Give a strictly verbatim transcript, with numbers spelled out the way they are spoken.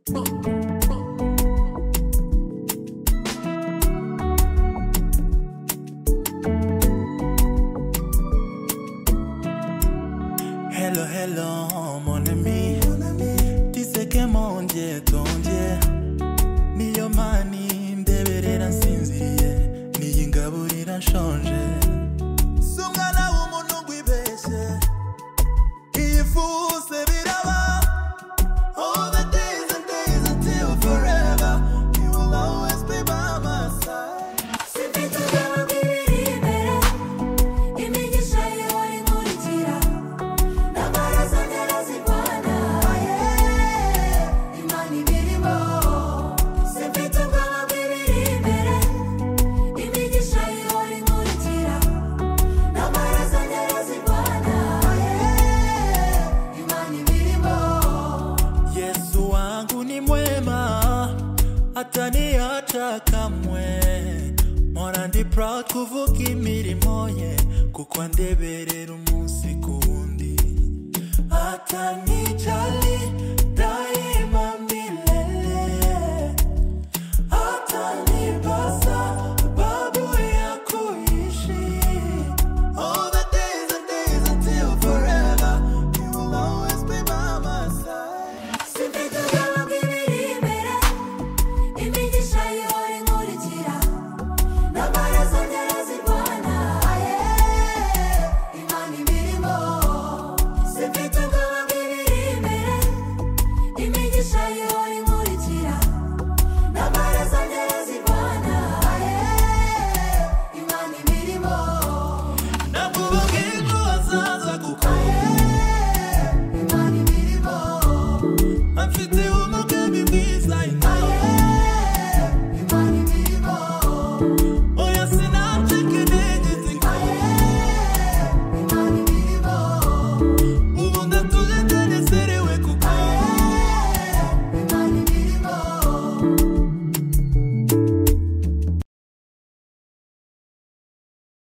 Hello, hello, mon ami. Tu sais que mon Dieu, ton Dieu. Niyo mani ndeberera nsinziriye, niyi ngaburira nshonje. Sumwana w'umuntu ngwibeshye, yifuse biraba. All the days and days until forever, you will always be by my side. Sifite ubwoba bw'ibiri imbere, imigisha ihora inkurikira, n'amaraso agera zirwana, Imana ibirimo. Sifite ubwoba bw'ibiri imbere, imigisha ihora inkurikira, n'amaraso agera zirwana, Imana ibirimo. Yesu wangu ni mwema, ataniacha kamwe. Mpora ndi proud kuvuga imirimo ye, kuko andeberera umunsi ku wundi. Atanicara